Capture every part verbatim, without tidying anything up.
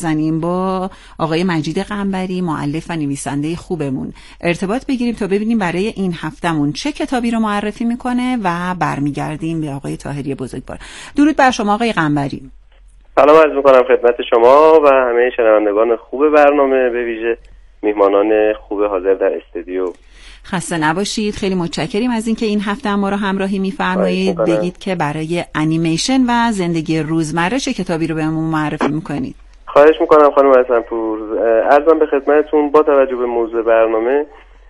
زنیم با آقای مجید قنبری، مؤلف و نویسنده خوبمون ارتباط بگیریم تا ببینیم برای این هفتمون چه کتابی رو معرفی میکنه و برمیگردیم به آقای طاهری بزرگوار. درود بر شما آقای قنبری. سلام عرض میکنم خدمت شما و همه شنوندگان خوب برنامه، به ویژه میهمانان خوب حاضر در استودیو. خسته نباشید. خیلی متشکریم از اینکه این هفته ما رو همراهی می‌فرمایید. بگید که برای انیمیشن و زندگی روزمره چه کتابی رو بهمون معرفی می‌کنید؟ خواهش می‌کنم خانم حسن‌پور. عرضم به خدمتتون با توجه به موضوع برنامه،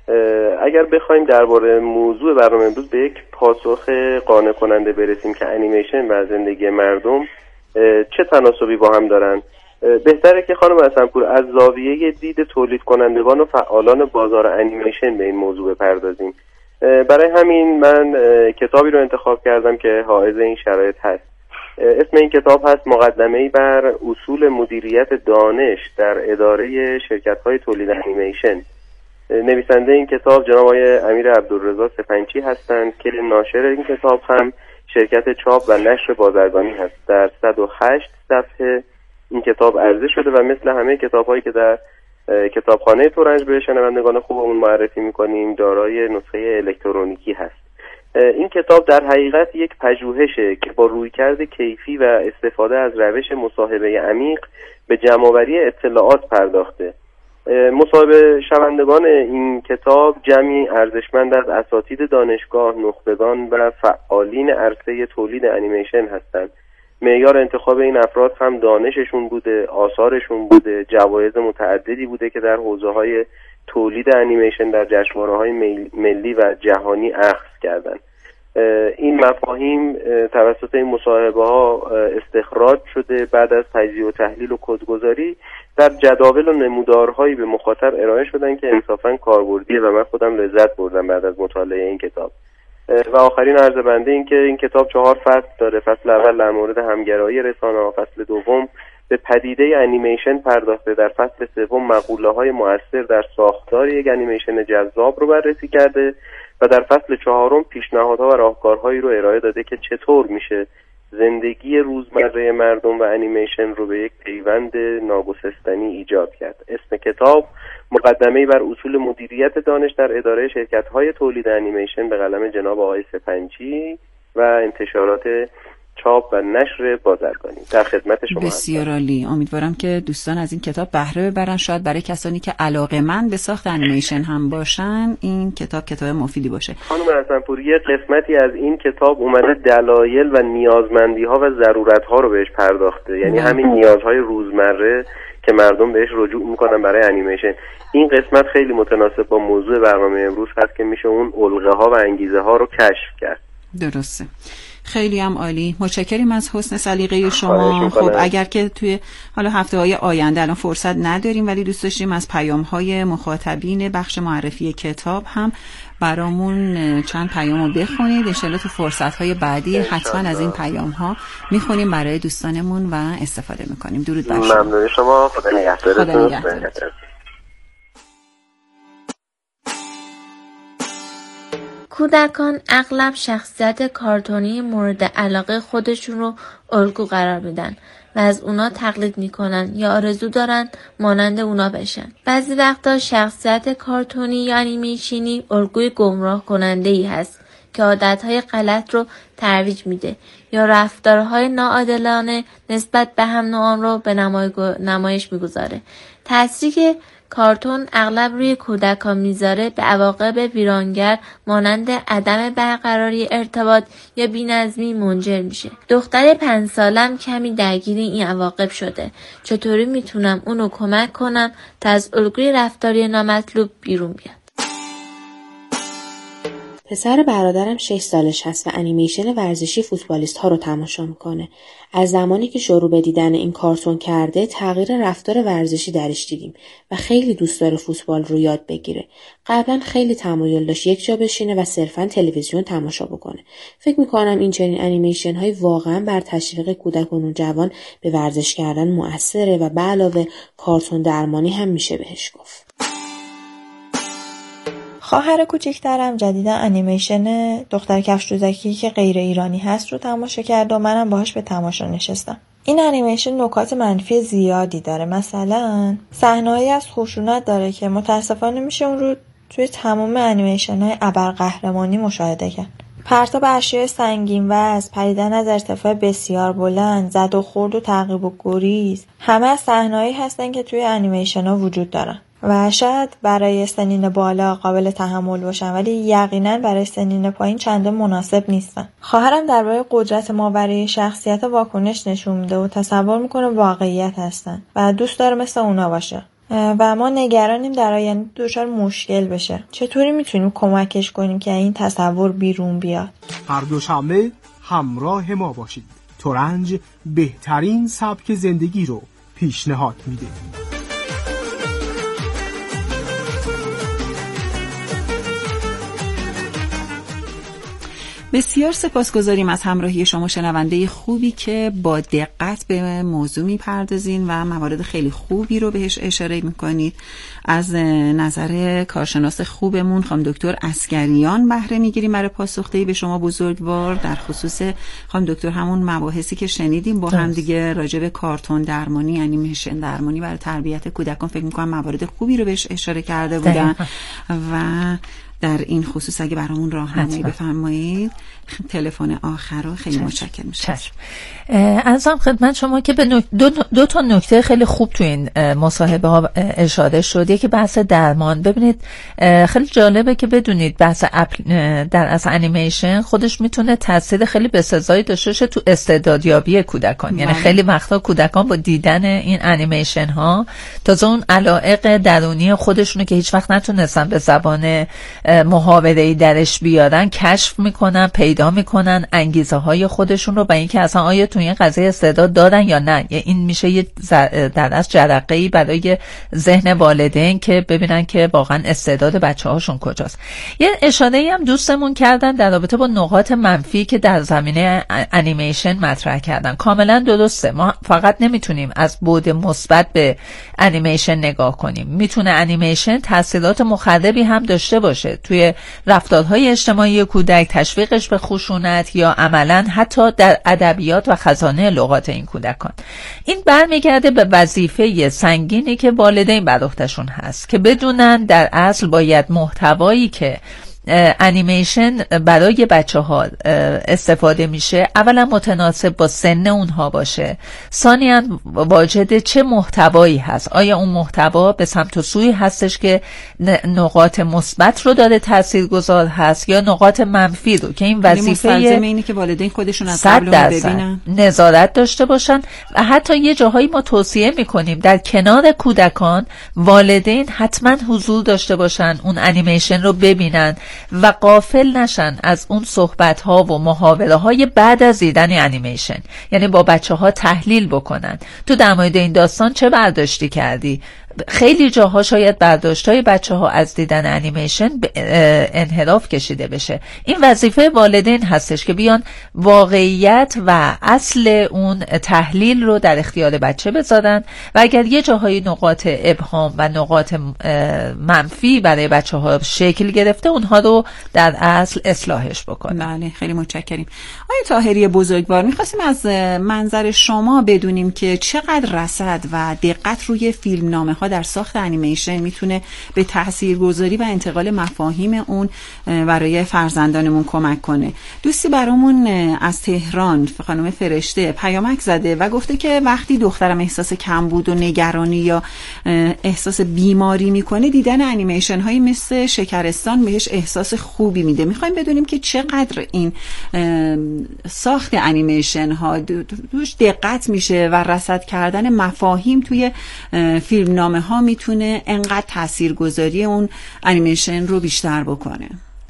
اگر بخوایم درباره موضوع برنامه امروز به یک پاسخ قانع کننده برسیم که انیمیشن و زندگی مردم چه تناسبی با هم دارن، بهتره که خانم حسن‌پور از زاویه دید تولید کنندگان و فعالان بازار انیمیشن به این موضوع بپردازیم. برای همین من کتابی رو انتخاب کردم که حائز این شرایط هست. اسم این کتاب هست مقدمه‌ای بر اصول مدیریت دانش در اداره شرکت‌های تولید انیمیشن. نویسنده این کتاب جناب آقای امیر عبدالرضا سپنچی هستند که ناشر این کتاب هم شرکت چاپ و نشر بازرگانی هست. در صد و هشت صفحه این کتاب عرضه شده و مثل همه کتاب‌هایی که در کتابخانه تورنج به شنوندگان خوبمون معرفی می‌کنیم دارای نسخه الکترونیکی هست. این کتاب در حقیقت یک پژوهشه که با رویکرد کیفی و استفاده از روش مصاحبه عمیق به جمع‌آوری اطلاعات پرداخته. مصاحبه شوندگان این کتاب جمعی ارزشمند از اساتید دانشگاه، نخبگان و فعالین عرصه تولید انیمیشن هستند. معیار انتخاب این افراد هم دانششون بوده، آثارشون بوده، جوایز متعددی بوده که در حوزه‌های تولید انیمیشن در جشنواره‌های ملی و جهانی اخذ کردن. این مفاهیم توسط این مصاحبه‌ها استخراج شده، بعد از تجزیه و تحلیل و کدگذاری در جداول و نمودارهایی به مخاطب ارائه شدن که انصافاً کاربردیه و من خودم لذت بردم بعد از مطالعه این کتاب. و آخرین عرض بنده این که این کتاب چهار فصل داره. فصل اول در مورد همگرایی رسانه‌ها، فصل دوم به پدیده انیمیشن پرداخته، در فصل سوم مقوله‌های مؤثر در ساختار یک انیمیشن جذاب رو بررسی کرده و در فصل چهارم پیشنهادها و راهکارهایی رو ارائه داده که چطور میشه زندگی روزمره مردم و انیمیشن رو به یک پیوند ناگسستنی ایجاد کرد. اسم کتاب مقدمه‌ای بر اصول مدیریت دانش در اداره شرکت‌های تولید انیمیشن به قلم جناب آقای سپنچی و انتشارات چاپ و نشر بازرگانی. در خدمت شما بسیار عالی. امیدوارم که دوستان از این کتاب بهره ببرن. شاید برای کسانی که علاقه‌مند به ساخت انیمیشن هم باشن این کتاب کتاب مفیدی باشه. خانم حسن‌پور، یه قسمتی از این کتاب اومده دلایل و نیازمندی‌ها و ضرورت‌ها رو بهش پرداخته، یعنی همین نیازهای روزمره که مردم بهش رجوع میکنن برای انیمیشن. این قسمت خیلی متناسب با موضوع برنامه امروز هست که میشه اون الگوها و انگیزه ها رو kashf کرد. درسته. خیلی هم عالی. متشکرم از حسن سلیقه شما. خب اگر که توی حالا هفته‌های آینده الان فرصت نداریم ولی دوست داشتیم از پیام‌های مخاطبین بخش معرفی کتاب هم برامون چند پیامو بخونید. ان شاءالله تو فرصت‌های بعدی حتما از این پیام‌ها میخونیم برای دوستانمون و استفاده می‌کنیم. درود بر شما. ممنون شما. خدا نگهدارتون. خدا نگهدارتون. کودکان اغلب شخصیت کارتونی مورد علاقه خودشون رو الگو قرار میدن و از اونا تقلید میکنن یا آرزو دارن مانند اونا بشن. بعضی وقتا شخصیت کارتونی یا انیمیشنی الگوی گمراه کننده ای هست که عادتهای غلط رو ترویج میده یا رفتارهای ناعادلانه نسبت به هم نوعان رو به نمایش میگذاره. تأثیری که کارتون اغلب روی کودکان میذاره به عواقب ویرانگر مانند عدم برقراری ارتباط یا بی‌نظمی منجر میشه. دختر پنج سالم کمی درگیر این عواقب شده. چطوری میتونم اونو کمک کنم تا از الگوی رفتاری نامطلوب بیرون بیاد؟ پسر برادرم شش سالش هست و انیمیشن ورزشی فوتبالیست ها رو تماشا میکنه. از زمانی که شروع به دیدن این کارتون کرده تغییر رفتار ورزشی درش دیدیم و خیلی دوست داره فوتبال رو یاد بگیره. قبلا خیلی تمایل داشت یک جا بشینه و صرفا تلویزیون تماشا بکنه. فکر میکنم این چنین انیمیشن های واقعا بر تشویق کودکان و جوان به ورزش کردن مؤثره و به علاوه کارتون درمانی هم میشه بهش گفت. خواهر کوچکترم جدیدا انیمیشن دختر کفش دوزکی که غیر ایرانی هست رو تماشا کرد و منم باهاش به تماشا نشستم. این انیمیشن نکات منفی زیادی داره. مثلا صحنه‌ای از خشونت داره که متاسفانه میشه اون رو توی تمام انیمیشن‌های ابرقهرمانی مشاهده کرد. پرتاب اشیاء سنگین وزن، پریدن از ارتفاع بسیار بلند، زد و خورد و تعقیب و گریز، همه از صحنه‌هایی هستن که توی انیمیشن‌ها وجود دارن و شاید برای سنین بالا قابل تحمل باشن، ولی یقینا برای سنین پایین چندان مناسب نیستن. خواهرم درباره قدرت ماوراء شخصیت واکنش نشون میده و تصور میکنه واقعیت هستن و دوست داره مثل اونا باشه و ما نگرانیم در آینده دچار مشکل بشه. چطوری میتونیم کمکش کنیم که این تصور بیرون بیاد؟ هر دوشنبه همراه ما باشید. ترنج بهترین سبک زندگی رو پیشنهاد میده. بسیار سپاسگزاریم از همراهی شما شنونده خوبی که با دقت به موضوع میپردازین و موارد خیلی خوبی رو بهش اشاره میکنید. از نظر کارشناس خوبمون خانم دکتر عسگریان بهره میگیریم برای پاسخدهی به شما بزرگوار در خصوص خانم دکتر همون مباحثی که شنیدیم با هم دیگه راجع به کارتون درمانی، انیمیشن درمانی برای تربیت کودکان. فکر میکنم موارد خوبی رو بهش اشاره کرده بودن و در این خصوص اگه برامون راهنمایی بفرمایید. تلفن آخر رو خیلی متشکرم میشم. عرضم خدمت شما که به نک... دو... دو تا نکته خیلی خوب تو این مصاحبه ها اشاره شد. یکی بحث درمان. ببینید خیلی جالبه که بدونید بحث اپل... در از انیمیشن خودش میتونه تاثیر خیلی بسزایی داشته باشه تو استعدادیابی کودکان. یعنی خیلی وقتا کودکان با دیدن این انیمیشن ها تازه اون علایق درونی خودشونو که هیچ وقت نتونستن به زبان محاوره‌ای درش بیارن کشف میکنن، پیدا میکنن انگیزه های خودشون رو، با اینکه اصلا آیا تو این قضیه استعداد دارن یا نه. این میشه یه در اصل جرقه‌ای برای ذهن والدین که ببینن که واقعا استعداد بچه‌هاشون کجاست. یه اشاره‌ای هم دوستمون کردن در رابطه با نقاط منفی که در زمینه انیمیشن مطرح کردن. کاملا درسته. ما فقط نمیتونیم از بعد مثبت به انیمیشن نگاه کنیم. میتونه انیمیشن تاثیرات مخربی هم داشته باشه توی رفتارهای اجتماعی کودک، تشویقش به خشونت یا عملاً حتی در ادبیات و خزانه لغات این کودکان. این برمیگرده به وظیفه سنگینی که والدین بر عهدهشون هست که بدونن در اصل باید محتوایی که انیمیشن برای بچه ها استفاده میشه اولا متناسب با سن اونها باشه، ثانیاً واجد چه محتوایی هست. آیا اون محتوا به سمت و سوی هستش که نقاط مثبت رو داره تاثیرگذار هست یا نقاط منفی رو، که این وظیفه اینه که والدین خودشون از قبل ببینن، نظارت داشته باشن. و حتی یه جاهایی ما توصیه میکنیم در کنار کودکان والدین حتما حضور داشته باشن، اون انیمیشن رو ببینن و غافل نشن از اون صحبت ها و محاوره های بعد از دیدن انیمیشن. یعنی با بچه ها تحلیل بکنن تو در مورد این داستان چه برداشتی کردی. خیلی جاها شاید برداشت‌های بچه‌ها از دیدن انیمیشن انحراف کشیده بشه. این وظیفه والدین هستش که بیان واقعیت و اصل اون تحلیل رو در اختیار بچه بذارن و اگر یه جاهای نقاط ابهام و نقاط منفی برای بچه‌ها شکل گرفته اونها رو در اصل اصلاحش بکنن. بله، خیلی متشکریم. آقای طاهری بزرگوار، می‌خواستیم از منظر شما بدونیم که چقدر رصد و دقت روی فیلمنامه در ساخت انیمیشن میتونه به تاثیرگذاری و انتقال مفاهیم اون برای فرزندانمون کمک کنه. دوستی برامون از تهران، خانم فرشته، پیامک زده و گفته که وقتی دخترم احساس کمبود و نگرانی یا احساس بیماری میکنه دیدن انیمیشن هایی مثل شکرستان بهش احساس خوبی میده. میخوایم بدونیم که چقدر این ساخت انیمیشن ها دوش دقت میشه و رصد کردن مفاهیم توی فیلمنامه ها میتونه انقدر تاثیرگذاری اون انیمیشن رو بیشتر بکنه.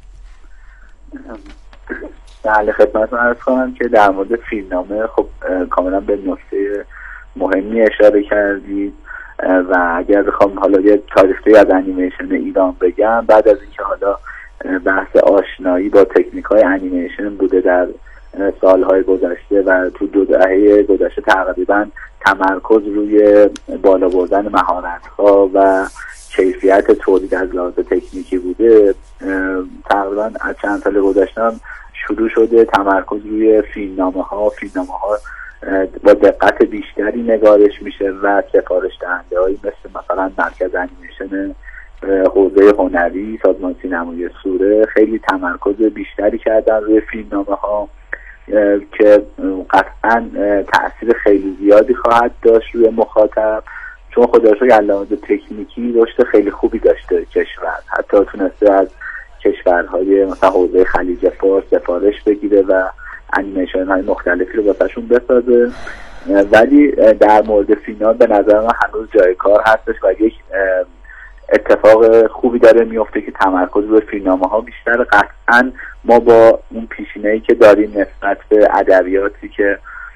بله، خدمتتون عرض کنم که در مورد فیلمنامه خب کاملا به نکته مهمی اشاره کردید و اگر بخوام حالا یه تاریخی از انیمیشن ایران بگم، بعد از اینکه حالا بحث آشنایی با تکنیک‌های انیمیشن بوده در سالهای گذشته و تو دو دهه گذشته تقریبا تمرکز روی بالا بردن مهارت‌ها و کیفیت تولید از لحاظ تکنیکی بوده، تقریبا از چند سال گذشته شروع شده تمرکز روی فیلمنامه‌ها فیلمنامه‌ها با دقت بیشتری نگارش میشه و سفارش دهنده هایی مثل مثلا مرکز انیمیشن حوزه هنری سازمان سینمای سوره خیلی تمرکز بیشتری کردن روی فیلمنامه ها که قطعا تأثیر خیلی زیادی خواهد داشت روی مخاطب، چون خداشو علامت تکنیکی رشد خیلی خوبی داشته کشور، حتی تونسته از کشورهای مثلا حوزه خلیج فارس سفارش بگیره و انیمیشن های مختلفی رو واسهشون بسازه. ولی در مورد فینال به نظر من هنوز جای کار هستش و یک اتفاق خوبی داره میفته که تمرکز روی فیلمنامه ها بیشتر. قطعا ما با اون پیشینه‌ای که داریم نسبت به ادبیاتی که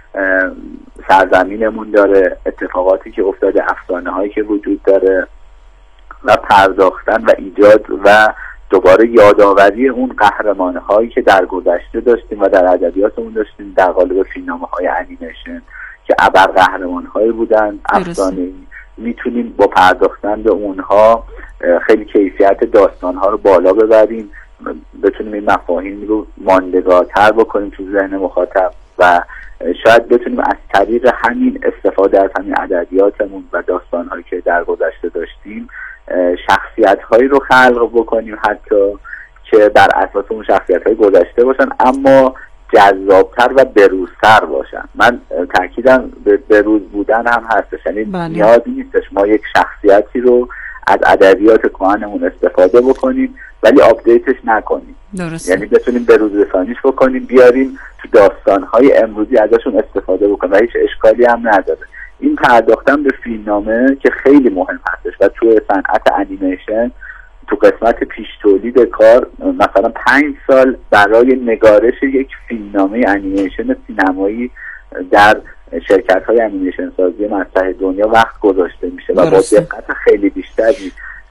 سرزمینمون داره، اتفاقاتی که افتاده، افسانه هایی که وجود داره و پرداختن و ایجاد و دوباره یادآوری اون قهرمان هایی که در گذشته داشتیم و در ادبیاتمون داشتیم در قالب فیلمنامه های انیمیشن که ابر قهرمان هایی بودن، افسانه‌ای، میتونیم با پرداختن به اونها خیلی کیفیت داستان ها رو بالا ببریم، بتونیم این مفاهیم رو ماندگارتر بکنیم تو ذهن مخاطب و شاید بتونیم از طریق همین استفاده از همین ادبیاتمون و داستان هایی که در گذشته داشتیم شخصیت هایی رو خلق بکنیم حتی که بر اساس اون شخصیت های گذشته باشن اما جذابتر و بروزتر باشن. من تاکیدم به بروز بودن هم هستش، یعنی نیازی نیستش ما یک شخصیتی رو از ادبیات کهنمون استفاده بکنیم ولی آپدیتش نکنیم. درست. یعنی بتونیم بروز رسانیش بکنیم، بیاریم تو داستان‌های امروزی ازشون استفاده بکنیم و هیچ اشکالی هم نداره. این پرداختن به فیلمنامه که خیلی مهم هستش و تو صنعت انیمیشن تو قسمت پیش تولید کار مثلا پنج سال برای نگارش یک فیلمنامه انیمیشن سینمایی در شرکت‌های انیمیشن سازی مطرح دنیا وقت گذاشته میشه و با دقت خیلی بیشتری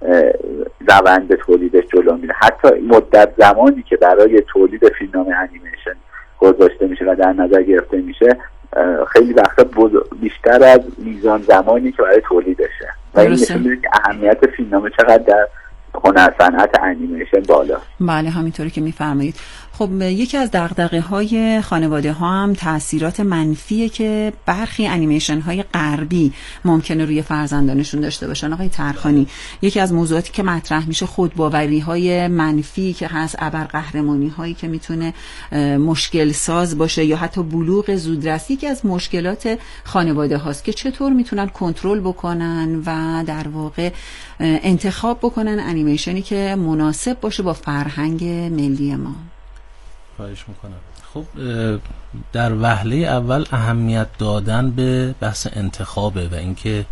روند تولیدش جلو میره. حتی مدت زمانی که برای تولید فیلمنامه انیمیشن گذاشته میشه و در نظر گرفته میشه خیلی وقتا بیشتر از میزان زمانی که برای تولیدشه و این نشون میده که اهمیت فیلمنامه چقدر در هنر صنعت انیمیشن بالا. بله همینطوری که میفرمایید. خب یکی از دغدغه‌های خانواده ها هم تأثیرات منفیه که برخی انیمیشن های غربی ممکنه روی فرزندانشون داشته باشن. آقای ترخانی، یکی از موضوعاتی که مطرح میشه خودباوری های منفی که هست، ابرقهرمانی هایی که میتونه مشکل ساز باشه یا حتی بلوغ زودرسی که از مشکلات خانواده هاست که چطور میتونن کنترل بکنن و در واقع انتخاب بکنن انیمیشنی که مناسب باشه با فرهنگ ملی ما. خواهش میکنم. خب در وهله اول اهمیت دادن به بحث انتخابه و اینکه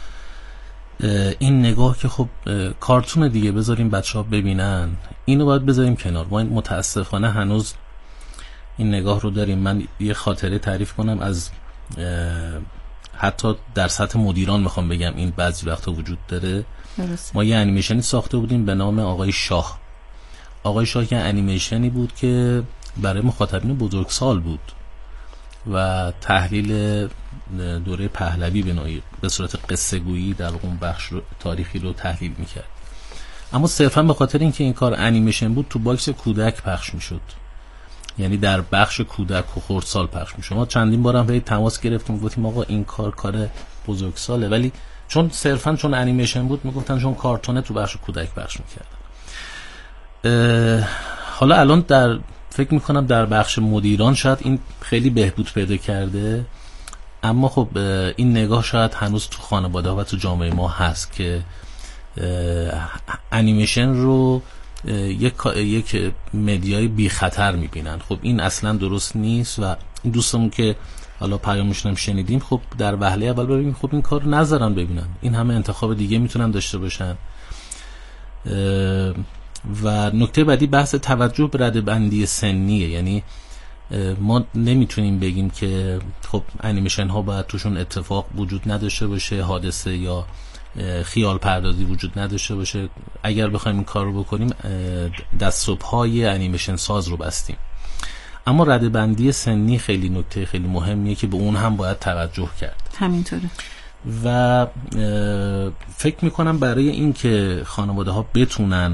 این نگاه که خب کارتون دیگه بذاریم بچه ها ببینن، اینو باید بذاریم کنار. ما متاسفانه هنوز این نگاه رو داریم. من یه خاطره تعریف کنم از حتی در سطح مدیران میخوام بگم این بعضی وقتا وجود داره. درست. ما یه انیمیشنی ساخته بودیم به نام آقای شاه. آقای شاه که انیمیشنی بود که برای مخاطبین بزرگسال بود و تحلیل دوره پهلوی به نوعی به صورت قصه گویی در اون بخش رو تاریخی رو تحلیل میکرد، اما صرفا به خاطر اینکه این کار انیمیشن بود تو باکس کودک پخش میشد، یعنی در بخش کودک و خردسال پخش میشد. ما چندین بارم به تماس گرفتیم گفتیم آقا این کار کار بزرگساله، ولی چون صرفا چون انیمیشن بود میگفتن چون کارتونه تو بخش کودک پخش میکردن. حالا الان در فکر میکنم در بخش مدیران شاید این خیلی بهبود پیدا کرده، اما خب این نگاه شاید هنوز تو خانواده و تو جامعه ما هست که انیمیشن رو یک یک مدیای بی خطر میبینن. خب این اصلا درست نیست و این دوستمون که حالا پیامشون هم شنیدیم خب در وهله اول ببینیم خب این کار نذارن ببینن، این همه انتخاب دیگه میتونن داشته باشن. و نکته بعدی بحث توجه به رده‌بندی سنیه، یعنی ما نمیتونیم بگیم که خب انیمیشن ها باید توشون اتفاق وجود نداشته باشه، حادثه یا خیال پردازی وجود نداشته باشه. اگر بخوایم این کار رو بکنیم دست و پای انیمیشن ساز رو بستیم. اما رده‌بندی سنی خیلی نکته خیلی مهمیه که به اون هم باید توجه کرد. همینطوره. و فکر میکنم برای این که خانواده ها بتونن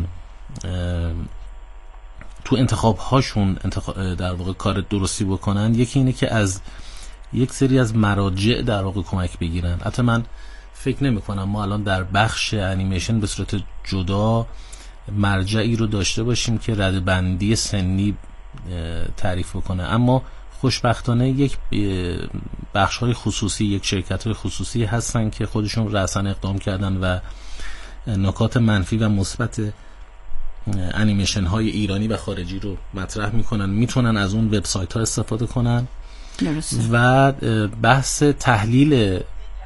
تو انتخاب هاشون انتخاب در واقع کار درستی بکنن، یکی اینه که از یک سری از مراجع در واقع کمک بگیرن. حتی من فکر نمی کنم ما الان در بخش انیمیشن به صورت جدا مرجعی رو داشته باشیم که ردبندی سنی تعریف بکنه، اما خوشبختانه یک بخش‌های خصوصی، یک شرکت‌های خصوصی هستن که خودشون رأساً اقدام کردن و نکات منفی و مثبت انیمیشن های ایرانی و خارجی رو مطرح میکنن، میتونن از اون وبسایت ها استفاده کنن. درسته. و بحث تحلیل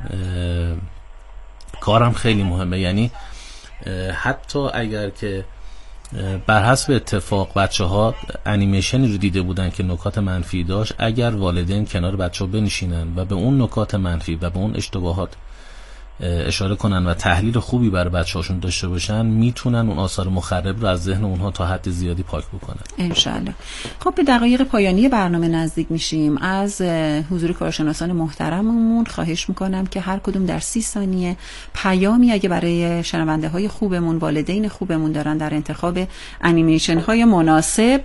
کارم خیلی مهمه، یعنی حتی اگر که بر حسب اتفاق بچه ها انیمیشنی رو دیده بودن که نکات منفی داشت، اگر والدین کنار بچه ها بنشینن و به اون نکات منفی و به اون اشتباهات اشاره کنن و تحلیل خوبی برای بچه‌هاشون داشته باشن، میتونن اون آثار مخرب رو از ذهن اونها تا حد زیادی پاک بکنن انشالله. خب به دقایق پایانی برنامه نزدیک میشیم. از حضور کارشناسان محترممون خواهش میکنم که هر کدوم در سی ثانیه پیامی اگه برای شنونده های خوبمون، والدین خوبمون دارن در انتخاب انیمیشن های مناسب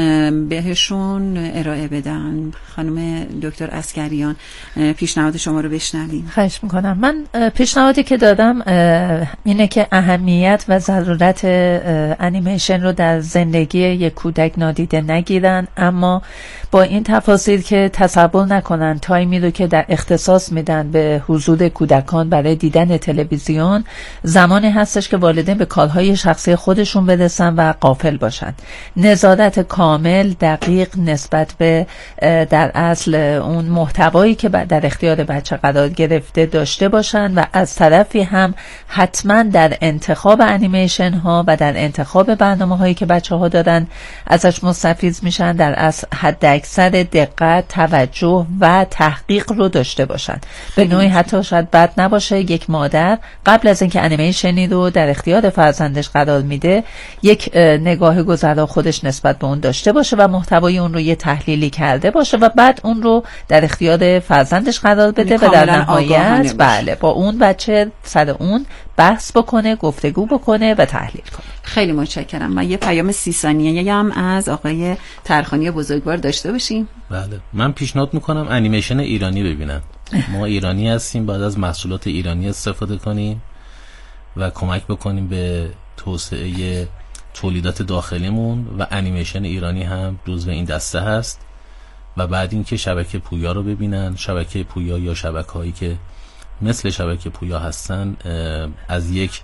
بهشون ارائه بدن. خانم دکتر عسگریان پیشنهاد شما رو بشنویم. خواهش میکنم. من پیشنهادی که دادم اینه که اهمیت و ضرورت انیمیشن رو در زندگی یک کودک نادیده نگیرن، اما با این تفاصیل که تصور نکنن تایمی رو که در اختصاص میدن به حضور کودکان برای دیدن تلویزیون زمانی هستش که والدین به کارهای شخصی خودشون برسن و غافل باشن. نظارت کامل دقیق نسبت به در اصل اون محتوایی که در اختیار بچه قرار گرفته داشته باشن و از طرفی هم حتما در انتخاب انیمیشن ها و در انتخاب برنامه هایی که بچه ها دارن ازش مستفیض میشن در از حد اکثر دقت، توجه و تحقیق رو داشته باشن. به نوعی حتی شاید بد نباشه یک مادر قبل از اینکه انیمیشنی رو در اختیار فرزندش قرار میده یک نگاه گذرا خودش نسبت به اون داشته باشه و محتوای اون رو یه تحلیلی کرده باشه و بعد اون رو در اختیار فرزندش قرار بده و در نهایت بله با اون بچه سر اون بحث بکنه، گفتگو بکنه و تحلیل کنه. خیلی متشکرم. من یه پیام سی ثانیه‌ای هم از آقای ترخانی بزرگوار داشته باشیم. بله، من پیشنهاد میکنم انیمیشن ایرانی ببینن. ما ایرانی هستیم، باید از محصولات ایرانی استفاده کنیم و کمک بکنیم به توسعه تولیدات داخلیمون و انیمیشن ایرانی هم جزو این دسته هست. و بعد اینکه شبکه پویا رو ببینن، شبکه پویا یا شبکه‌هایی که مثل شبکه پویا هستن از یک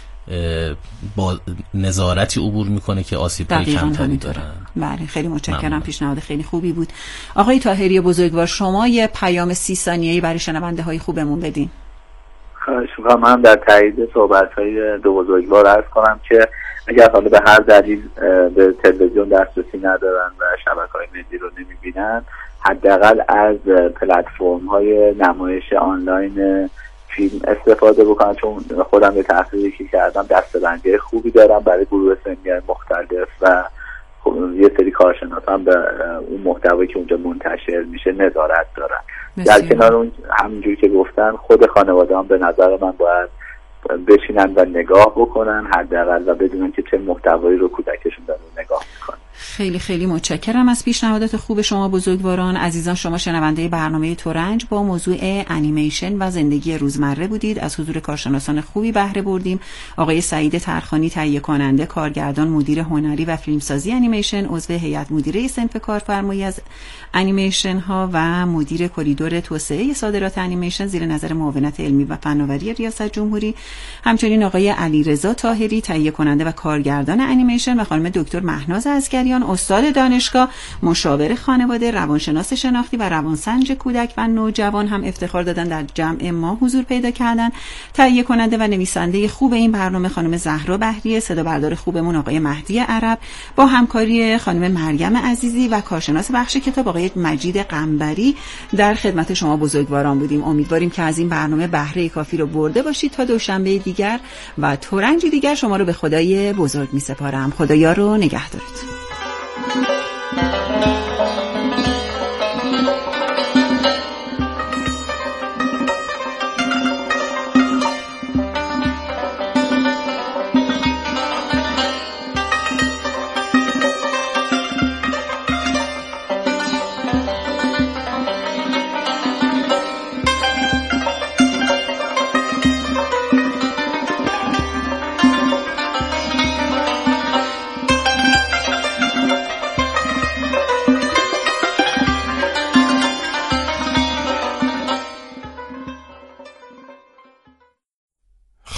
با نظارتی عبور میکنه که آسیب‌های کمتری دارن. بله خیلی متشکرم، پیشنهاد خیلی خوبی بود. آقای طاهری بزرگوار شما یه پیام سی ثانیه‌ای برای شنونده های خوبمون بدین. خواهش می‌کنم. من در تایید صحبت‌های دو بزرگوار عرض کنم که اگر حالا به هر دلیل به تلویزیون دسترسی ندارن و شبکه‌های ملی رو نمی‌بینن، حداقل از پلتفرم‌های نمایش آنلاین فیلم استفاده بکنن، چون خودم به تحقیقی که کردم دسته‌بندی خوبی دارم برای گروه سنی مختلف و یه سری کارشناس هم به اون محتوایی که اونجا منتشر میشه نظارت دارن. در کنار اون همونجوری که گفتن خود خانواده هم به نظر من باید بشینن و نگاه بکنن حداقل و بدونن که چه محتوایی رو کودکشون دارن نگاه میکنن. خیلی خیلی متشکرم از پیشنهادات خوب شما بزرگواران. عزیزان شما شنونده برنامه ترنج با موضوع انیمیشن و زندگی روزمره بودید. از حضور کارشناسان خوبی بهره بردیم. آقای سعید ترخانی تهیه کننده، کارگردان، مدیر هنری و فیلمسازی انیمیشن، عضو هیئت مدیره صنف کارفرمایی از انیمیشن ها و مدیر کریدور توسعه صادرات انیمیشن زیر نظر معاونت علمی و فناوری ریاست جمهوری. همچنین آقای علیرضا طاهری تهیه کننده و کارگردان انیمیشن و خانم دکتر مهناز عسگریان استاد دانشگاه، مشاور خانواده، روانشناس شناختی و روانسنج کودک و نوجوان هم افتخار دادن در جمع ما حضور پیدا کردن. تهیه کننده و نویسنده خوب این برنامه خانم زهرا بهریه، صدا بردار خوبمون آقای مهدی عرب با همکاری خانم مریم عزیزی و کارشناس بخش کتاب آقای مجید قنبری در خدمت شما بزرگواران بودیم. امیدواریم که از این برنامه بهره کافی رو برده باشید. تا دوشنبه دیگر و ترنج دیگر شما رو به خدای بزرگ می‌سپارم. خدایا رو نگهدارتون.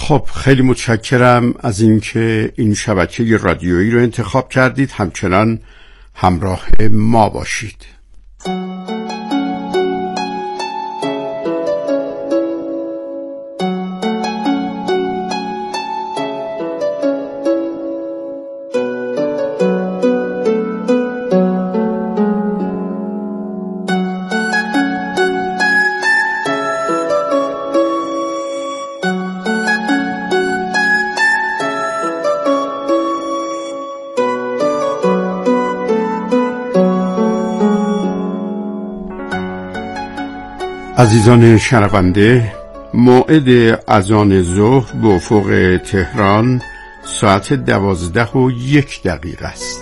خب خیلی متشکرم از اینکه این شبکه رادیویی رو انتخاب کردید. همچنان همراه ما باشید. عزیزان شنونده، موعد اذان ظهر به افق تهران ساعت دوازده و یک دقیقه است.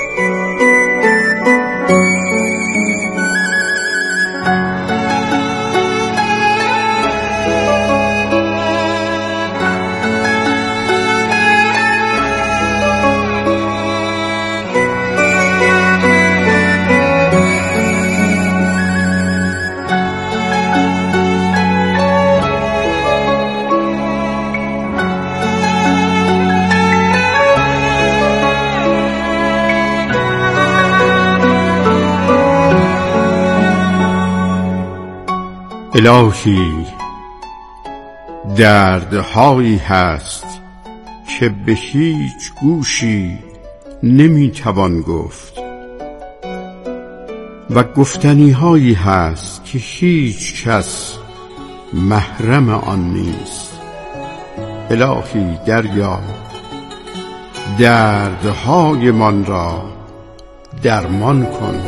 الهی دردهایی هست که به هیچ گوشی نمیتوان گفت و گفتنی هایی هست که هیچ کس محرم آن نیست. الهی دریاب دردهای من را درمان کن.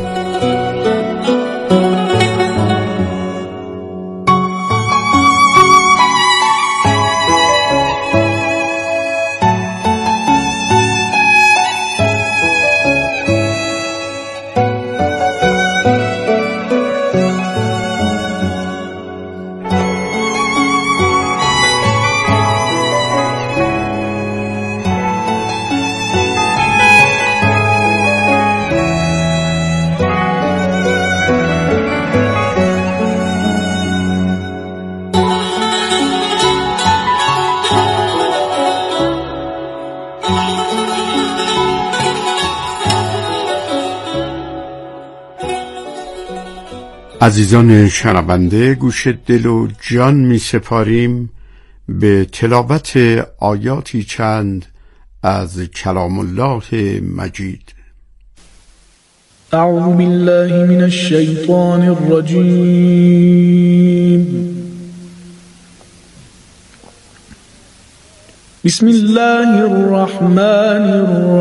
عزیزان شنونده، گوش دل و جان می سپاریم به تلاوت آیاتی چند از کلام الله مجید. اعوذ بالله من الشیطان الرجیم. بسم الله الرحمن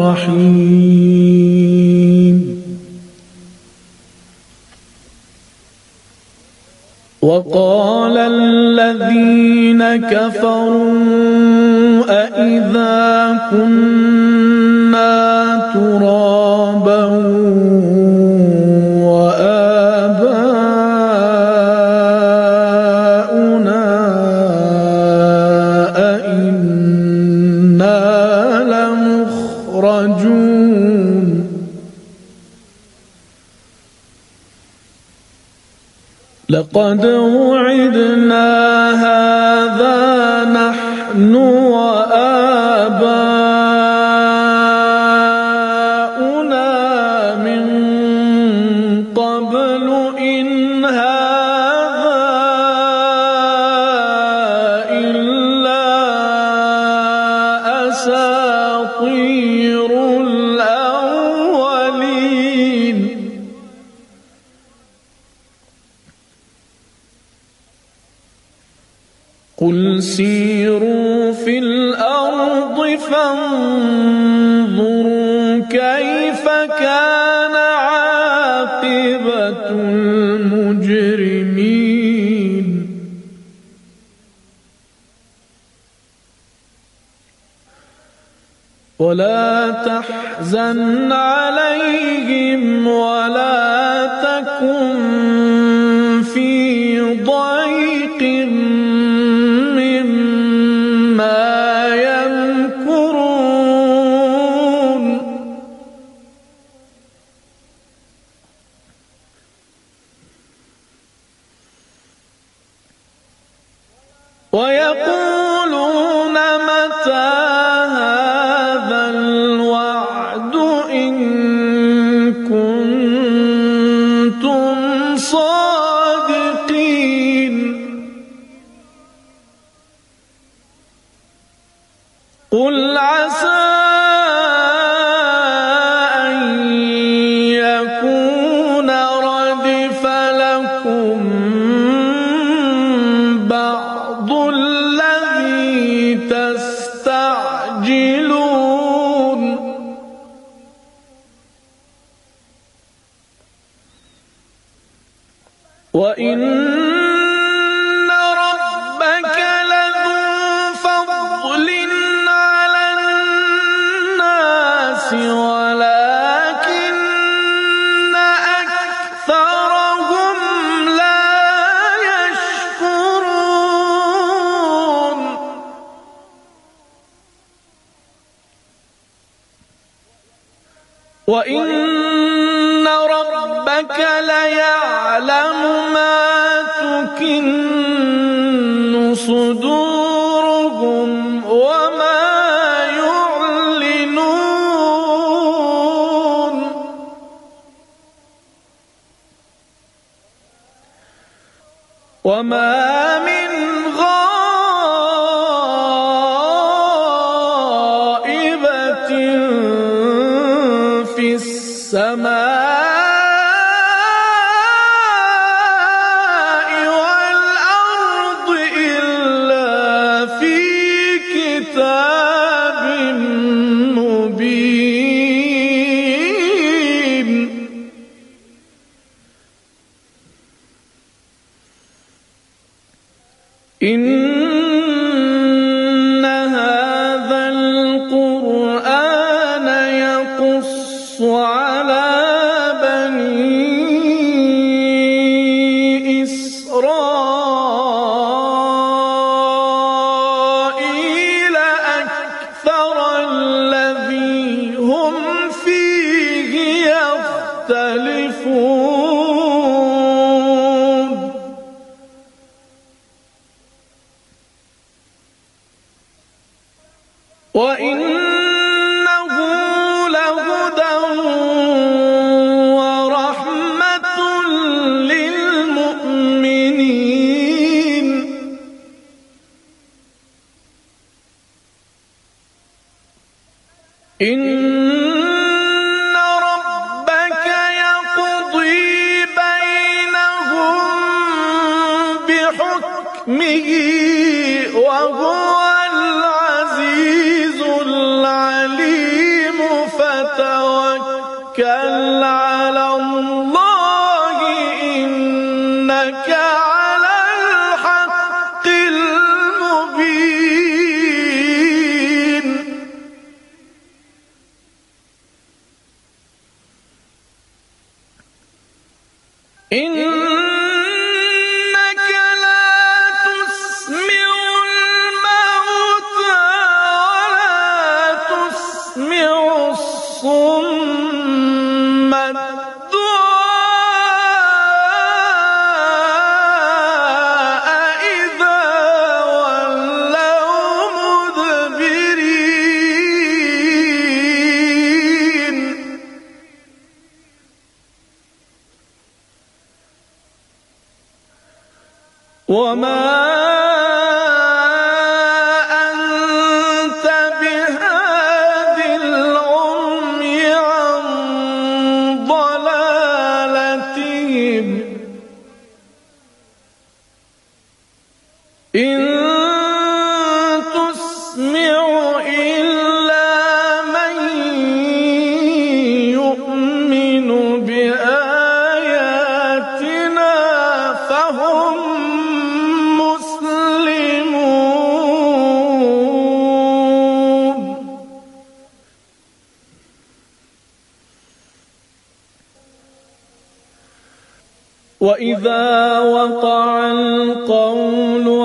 الرحیم. وقال الذين كفروا أإذا كنا ترابا وآباؤنا أإنا لمخرجون. لقد وعدنا هذا نحن وآباؤنا من قبل إن هذا إلا أساطير الأولين. قل سيروا في الأرض فانظروا كيف كان عاقبة المجرمين. ولا تحزن عليهم ولا تكن في ضيق ويقولون هذا الوعد إن كنتم صادقين قل عسى أن يكون ردف لكم بعض الذي تستعجلون وإن ربك لذو فضل على الناس ولكن أكثرهم لا يشكرون وإن ربك ليعلم ما تكن صدورهم وما يعلنون وما من غائبة في السماء إن هذا القرآن يقص على بني إسرائيل أكثر الذي هم فيه يختلفون وإنه لهدى ورحمة للمؤمنين إن ربك يقضي بينهم بحكمه وهو العليم فتوكل على الله إنك على الحق المبين إنك لا تسمع الموتى تسمع الصم الدعاء إذا ولوا مدبرين وما إن تسمع إلا من يؤمن بآياتنا فهم مسلمون وإذا وقع القول